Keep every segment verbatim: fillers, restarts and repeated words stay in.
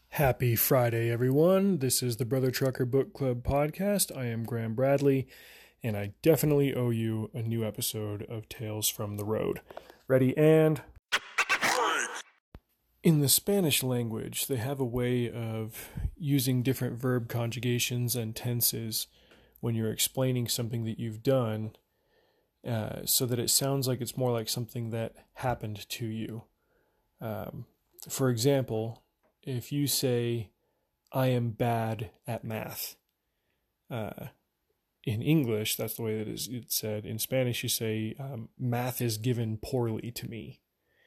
Happy Friday, everyone. This is the Brother Trucker Book Club podcast. I am Graham Bradley, and I definitely owe you a new episode of Tales from the Road. Ready and... In the Spanish language, they have a way of using different verb conjugations and tenses when you're explaining something that you've done, uh, so that it sounds like it's more like something that happened to you. Um, for example, if you say, I am bad at math, uh, in English, that's the way that it's said. In Spanish, you say, um, math is given poorly to me.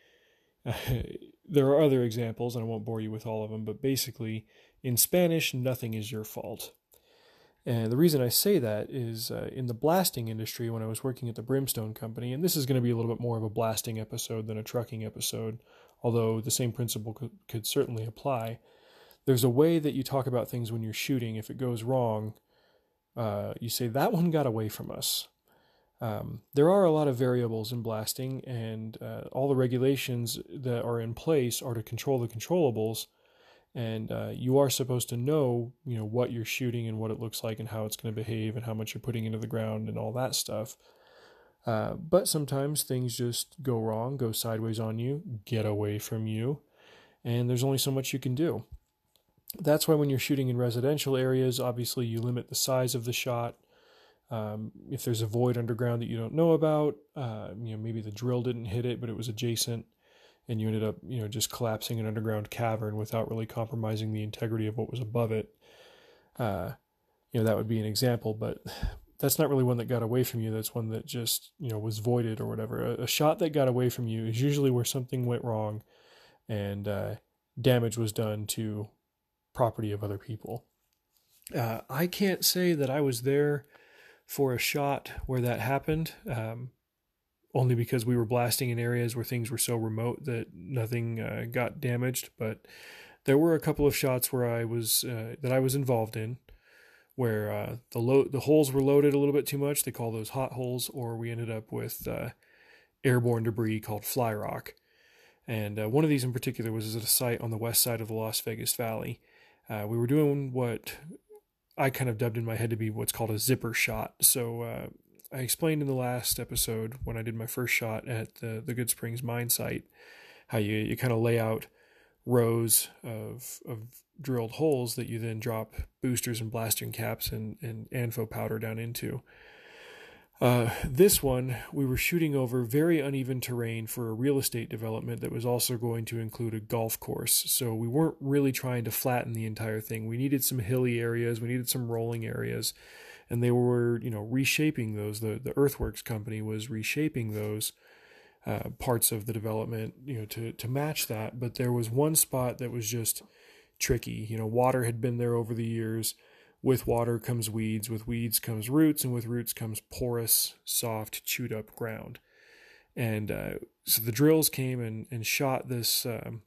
Uh, there are other examples, and I won't bore you with all of them, but basically, in Spanish, nothing is your fault. And the reason I say that is uh, in the blasting industry, when I was working at the Brimstone Company, and this is going to be a little bit more of a blasting episode than a trucking episode, although the same principle could, could certainly apply. There's a way that you talk about things when you're shooting. If it goes wrong, uh, you say, that one got away from us. Um, there are a lot of variables in blasting, and uh, all the regulations that are in place are to control the controllables. And uh, you are supposed to know, you know, what you're shooting and what it looks like and how it's going to behave and how much you're putting into the ground and all that stuff. Uh, but sometimes things just go wrong, go sideways on you, get away from you, and there's only so much you can do. That's why when you're shooting in residential areas, obviously you limit the size of the shot. Um, if there's a void underground that you don't know about, uh, you know, maybe the drill didn't hit it, but it was adjacent, and you ended up, you know, just collapsing an underground cavern without really compromising the integrity of what was above it. Uh, you know, that would be an example, but that's not really one that got away from you. That's one that just, you know, was voided or whatever. A, a shot that got away from you is usually where something went wrong and uh, damage was done to property of other people. Uh, I can't say that I was there for a shot where that happened, um, only because we were blasting in areas where things were so remote that nothing uh, got damaged. But there were a couple of shots where I was uh, that I was involved in, where uh, the lo- the holes were loaded a little bit too much. They call those hot holes, or we ended up with uh, airborne debris called fly rock. And uh, one of these in particular was at a site on the west side of the Las Vegas Valley. Uh, we were doing what I kind of dubbed in my head to be what's called a zipper shot. So uh, I explained in the last episode when I did my first shot at the, the Good Springs mine site, how you, you kind of lay out rows of of drilled holes that you then drop boosters and blasting caps and, and ANFO powder down into. Uh, this one, we were shooting over very uneven terrain for a real estate development that was also going to include a golf course. So we weren't really trying to flatten the entire thing. We needed some hilly areas. We needed some rolling areas. And they were, you know, reshaping those. The, the Earthworks company was reshaping those uh, parts of the development, you know, to, to match that. But there was one spot that was just tricky. You know, water had been there over the years. With water comes weeds, with weeds comes roots, and with roots comes porous, soft, chewed up ground. And uh, so the drills came and, and shot this um,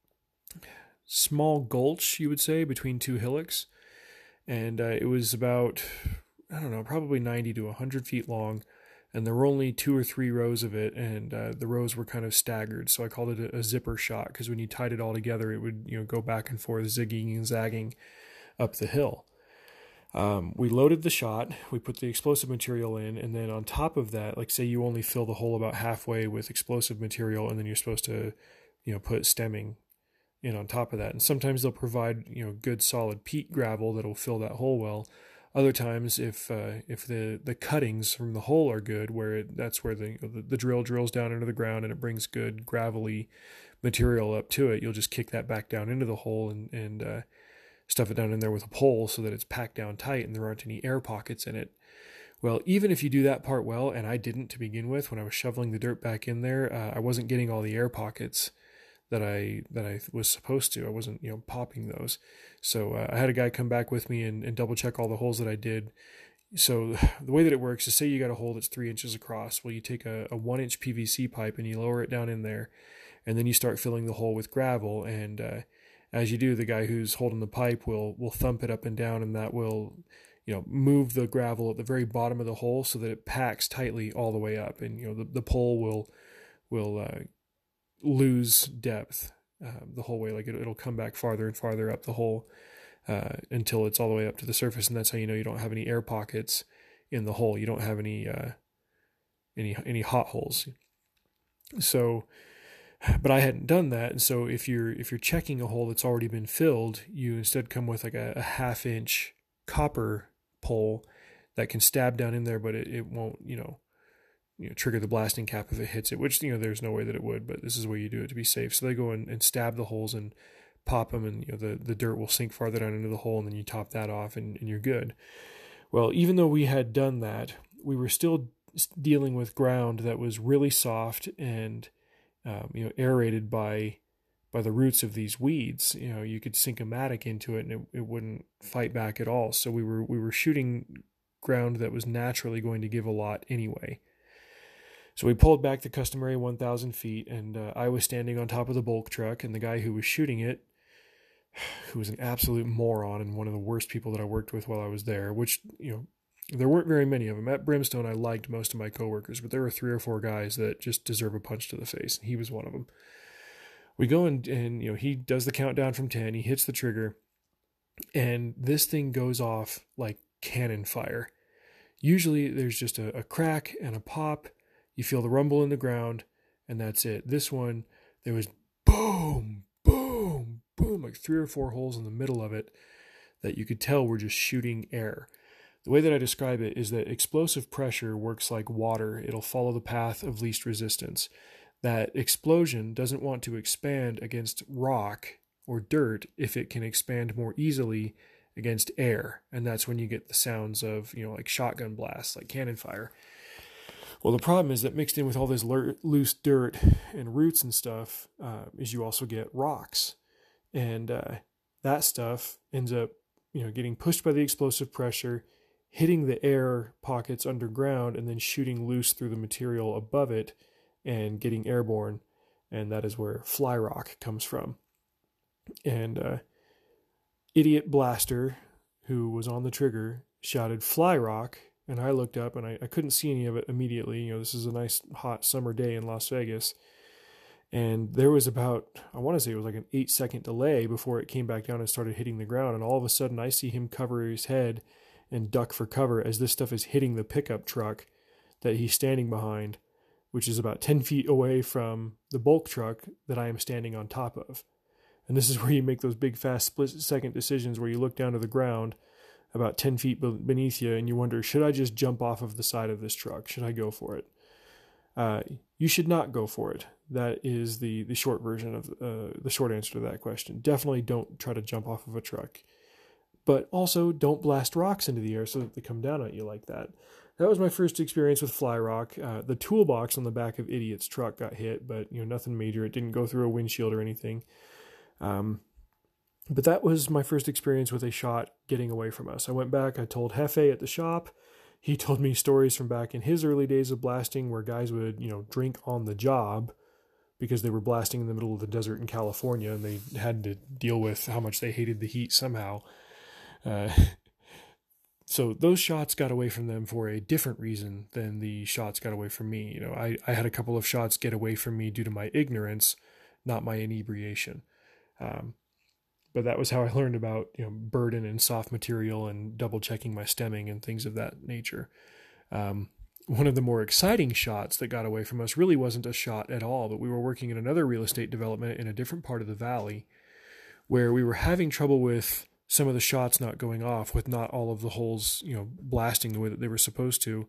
small gulch, you would say, between two hillocks. And uh, it was about, I don't know, probably ninety to one hundred feet long. And there were only two or three rows of it, and uh, the rows were kind of staggered. So I called it a, a zipper shot, because when you tied it all together, it would, you know, go back and forth, zigging and zagging up the hill. Um, we loaded the shot, we put the explosive material in, and then on top of that, like say you only fill the hole about halfway with explosive material, and then you're supposed to, you know, put stemming in on top of that. And sometimes they'll provide, you know, good solid peat gravel that'll fill that hole well. Other times, if uh, if the, the cuttings from the hole are good, where it, that's where the, the the drill drills down into the ground and it brings good gravelly material up to it, you'll just kick that back down into the hole and and uh, stuff it down in there with a pole so that it's packed down tight and there aren't any air pockets in it. Well, even if you do that part well, and I didn't to begin with, when I was shoveling the dirt back in there, uh, I wasn't getting all the air pockets that I that I was supposed to. I wasn't, you know, popping those. So uh, I had a guy come back with me and, and double check all the holes that I did. So the way that it works is, say you got a hole that's three inches across. Well, you take a, a one inch P V C pipe and you lower it down in there, and then you start filling the hole with gravel. And uh, as you do, the guy who's holding the pipe will will thump it up and down, and that will, you know, move the gravel at the very bottom of the hole so that it packs tightly all the way up. And, you know, the, the pole will will uh, lose depth uh, the whole way. Like it, it'll come back farther and farther up the hole uh, until it's all the way up to the surface, and that's how you know you don't have any air pockets in the hole. You don't have any uh, any any hot holes. So, but I hadn't done that, and so if you're if you're checking a hole that's already been filled, you instead come with like a, a half inch copper pole that can stab down in there, but it, it won't you know you know trigger the blasting cap if it hits it. Which you know there's no way that it would, but this is where you do it to be safe. So they go in and stab the holes and pop them, and you know the the dirt will sink farther down into the hole, and then you top that off, and, and you're good. Well, even though we had done that, we were still dealing with ground that was really soft and um, you know aerated by by the roots of these weeds. You know, you could sink a mattock into it and it, it wouldn't fight back at all. So we were we were shooting ground that was naturally going to give a lot anyway. So we pulled back the customary one thousand feet, and uh, I was standing on top of the bulk truck, and the guy who was shooting it, who was an absolute moron and one of the worst people that I worked with while I was there, which, you know, there weren't very many of them. At Brimstone, I liked most of my coworkers, but there were three or four guys that just deserve a punch to the face, and he was one of them. We go and, and you know, he does the countdown from ten, he hits the trigger, and this thing goes off like cannon fire. Usually there's just a, a crack and a pop, you feel the rumble in the ground, and that's it. This one, there was boom, boom, boom, like three or four holes in the middle of it that you could tell were just shooting air. The way that I describe it is that explosive pressure works like water. It'll follow the path of least resistance. That explosion doesn't want to expand against rock or dirt if it can expand more easily against air. And that's when you get the sounds of, you know, like shotgun blasts, like cannon fire. Well, the problem is that mixed in with all this lo- loose dirt and roots and stuff uh, is you also get rocks. And uh, that stuff ends up, you know, getting pushed by the explosive pressure, hitting the air pockets underground, and then shooting loose through the material above it and getting airborne. And that is where fly rock comes from. And uh, idiot blaster, who was on the trigger, shouted fly rock, and I looked up and I, I couldn't see any of it immediately. You know, this is a nice hot summer day in Las Vegas. And there was about, I want to say it was like an eight second delay before it came back down and started hitting the ground. And all of a sudden I see him cover his head and duck for cover as this stuff is hitting the pickup truck that he's standing behind, which is about ten feet away from the bulk truck that I am standing on top of. And this is where you make those big, fast, split-second decisions where you look down to the ground about ten feet beneath you and you wonder, should I just jump off of the side of this truck? Should I go for it? Uh, you should not go for it. That is the, the short version of uh, the short answer to that question. Definitely don't try to jump off of a truck. But also don't blast rocks into the air so that they come down at you like that. That was my first experience with fly rock. Uh, the toolbox on the back of Idiot's truck got hit, but you know nothing major. It didn't go through a windshield or anything. Um, but that was my first experience with a shot getting away from us. I went back, I told Hefe at the shop. He told me stories from back in his early days of blasting where guys would, you know, drink on the job because they were blasting in the middle of the desert in California and they had to deal with how much they hated the heat somehow. Uh, so those shots got away from them for a different reason than the shots got away from me. You know, I, I had a couple of shots get away from me due to my ignorance, not my inebriation. Um, but that was how I learned about, you know, burden and soft material and double checking my stemming and things of that nature. Um, one of the more exciting shots that got away from us really wasn't a shot at all, but we were working in another real estate development in a different part of the valley where we were having trouble with some of the shots not going off, with not all of the holes, you know, blasting the way that they were supposed to,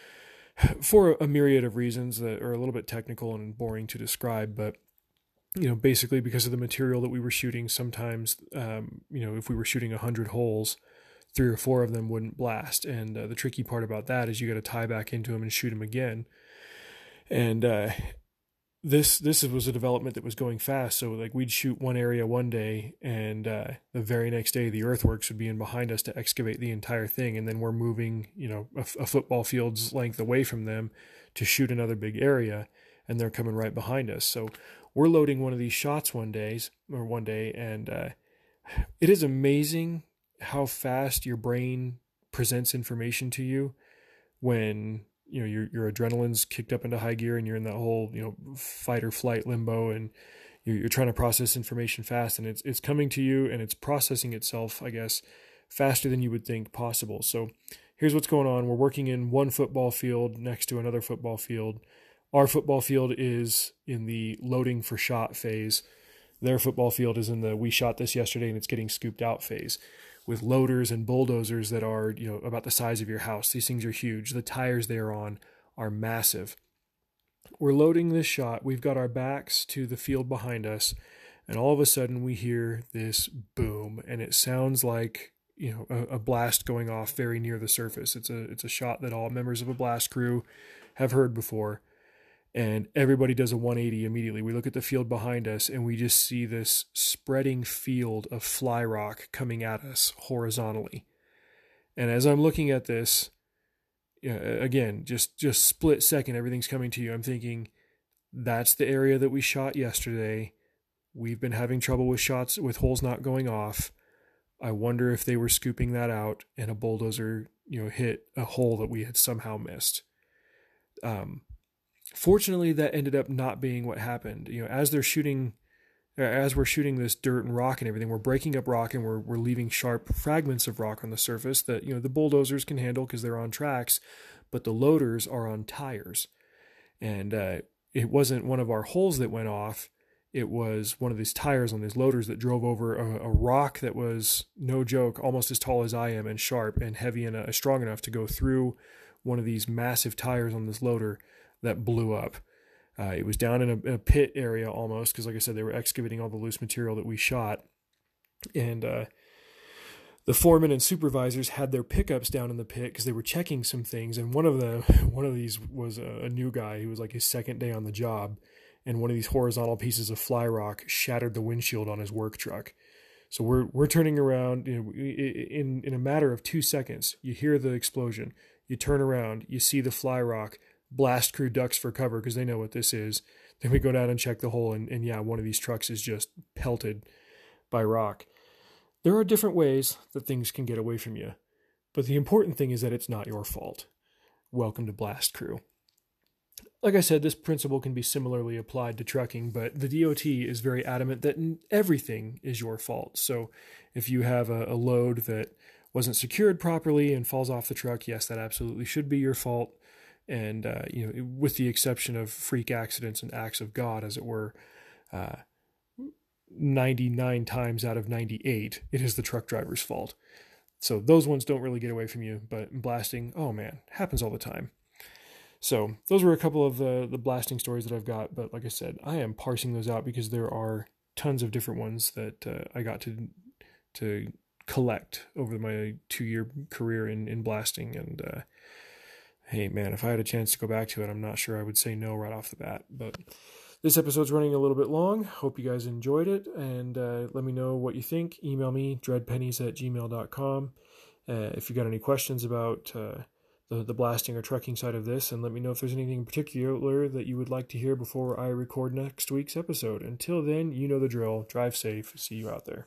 for a myriad of reasons that are a little bit technical and boring to describe, but you know, basically because of the material that we were shooting, sometimes, um, you know, if we were shooting a hundred holes, three or four of them wouldn't blast. And uh, the tricky part about that is you got to tie back into them and shoot them again. And uh, this this was a development that was going fast. So like we'd shoot one area one day, and uh, the very next day the earthworks would be in behind us to excavate the entire thing. And then we're moving, you know, a, a football field's length away from them to shoot another big area, and they're coming right behind us. So we're loading one of these shots one day, or one day, and uh, it is amazing how fast your brain presents information to you when you know your your adrenaline's kicked up into high gear and you're in that whole you know fight or flight limbo, and you're, you're trying to process information fast, and it's it's coming to you and it's processing itself, I guess, faster than you would think possible. So here's what's going on. We're working in one football field next to another football field. Our football field is in the loading for shot phase. Their football field is in the we shot this yesterday and it's getting scooped out phase, with loaders and bulldozers that are, you know, about the size of your house. These things are huge. The tires they are on are massive. We're loading this shot. We've got our backs to the field behind us, and all of a sudden we hear this boom, and it sounds like, you know, a, a blast going off very near the surface. It's a it's a shot that all members of a blast crew have heard before. And everybody does a one eighty immediately. We look at the field behind us and we just see this spreading field of fly rock coming at us horizontally. And as I'm looking at this, you know, again, just, just split second, everything's coming to you. I'm thinking, that's the area that we shot yesterday. We've been having trouble with shots, with holes not going off. I wonder if they were scooping that out and a bulldozer, you know, hit a hole that we had somehow missed. Um, Fortunately, that ended up not being what happened. You know, as they're shooting, as we're shooting this dirt and rock and everything, we're breaking up rock and we're we're leaving sharp fragments of rock on the surface that, you know, the bulldozers can handle because they're on tracks, but the loaders are on tires. And uh, it wasn't one of our holes that went off. It was one of these tires on these loaders that drove over a, a rock that was, no joke, almost as tall as I am and sharp and heavy and uh, strong enough to go through one of these massive tires on this loader that blew up. Uh, it was down in a, in a pit area almost, because like I said, they were excavating all the loose material that we shot. And uh, the foremen and supervisors had their pickups down in the pit because they were checking some things. And one of them, one of these was a, a new guy who was like his second day on the job. And one of these horizontal pieces of fly rock shattered the windshield on his work truck. So we're we're turning around, you know, in in a matter of two seconds. You hear the explosion. You turn around. You see the fly rock. Blast crew ducks for cover because they know what this is. Then we go down and check the hole, and, and yeah, one of these trucks is just pelted by rock. There are different ways that things can get away from you, but the important thing is that it's not your fault. Welcome to Blast Crew. Like I said, this principle can be similarly applied to trucking, but the D O T is very adamant that everything is your fault. So if you have a, a load that wasn't secured properly and falls off the truck, yes, that absolutely should be your fault. And, uh, you know, with the exception of freak accidents and acts of God, as it were, uh, ninety-nine times out of ninety-eight, it is the truck driver's fault. So those ones don't really get away from you, but blasting, oh man, happens all the time. So those were a couple of the, the blasting stories that I've got. But like I said, I am parsing those out because there are tons of different ones that uh, I got to to collect over my two-year career in, in blasting. And, uh, hey, man, if I had a chance to go back to it, I'm not sure I would say no right off the bat. But this episode's running a little bit long. Hope you guys enjoyed it. And uh, let me know what you think. Email me, dreadpennies at gmail dot com. Uh, if you got any questions about uh, the, the blasting or trucking side of this, and let me know if there's anything in particular that you would like to hear before I record next week's episode. Until then, you know the drill. Drive safe. See you out there.